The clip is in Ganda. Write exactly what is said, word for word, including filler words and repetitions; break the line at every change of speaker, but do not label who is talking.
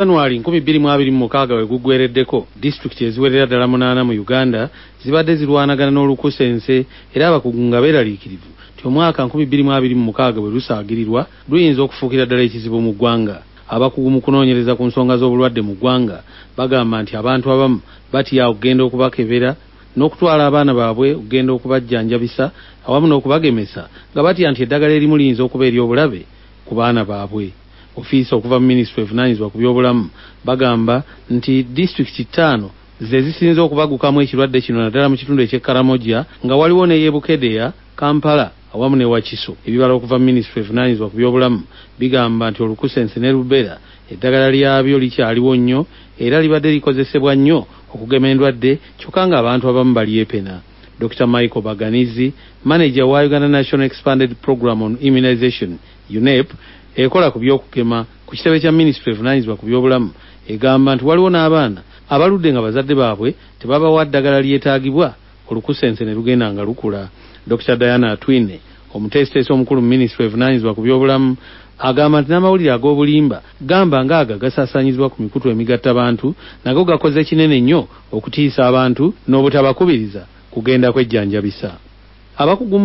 January nkumi bbiri mu abiri mu mukaaga we guggwereddeko disitulikiti eziwerera ddala munaana mu Uganda zibadde zirwanagana n'olukusense era abakugu nga beeraliikirivu nti omwaka nkumi bbiri mu abiri mu mukaaga bwe lusaagirirwa luyinza okufuukira ddala ekizibu mu ggwanga. Abakugu mu kunoonyereza ku nsonga z'obulwadde mu ggwanga bagamba nti abantu abamu batya okugenda okubakebera n'okutwala abaana baabwe okugenda okubajjanjabisa awamu n'okubagemesa nga batya nti eddagala erimu liyinza okuba ery'obulabe ku baana baabwe. Ofiisi okuva mu minisitule evunaanyizibwa ku by'obulamu bagamba nti disitulikiti ttaano ze zisinze okubagukamu ekirwadde kino naddala mu kitundu eky'e Karamoja nga waliwo n'ey'e Bukedeya, Kampala awamu ne Wakiso. Ebibala okuva mu minisitule evunaanyizibwa ku by'obulamu bigamba nti olukusense ne Rubella eddagala lyabyo likyaliwo nnyo era libadde likozesebwa nnyo okugema endwadde kyokka ng'abantu abamu balyepena. Doctor Michael Baganizi, manager wa Uganda National Expanded Program on Immunization U N E P, ekola ku by'okugema ku kitebe kya minisitule evunaanyizibwa ku by'obulamu egamba nti waliwo n'abaana abaludde nga bazadde baabwe tebabawa ddagala lyetaagibwa olukusense ne lugenda nga lukula. Doctor Diana Atwine, omuteesiteesi omukulu mu minisitule evunaanyizibwa ku by'obulamu, agamba nti n'amawulire ag'obulimba gamba ng'aga gasaasaanyizibwa ku mikutu emigatta bantu nago gakoze kinene nnyo okutiisa abantu n'obutabakubiriza kugenda kwejjanjabisa. Abakugu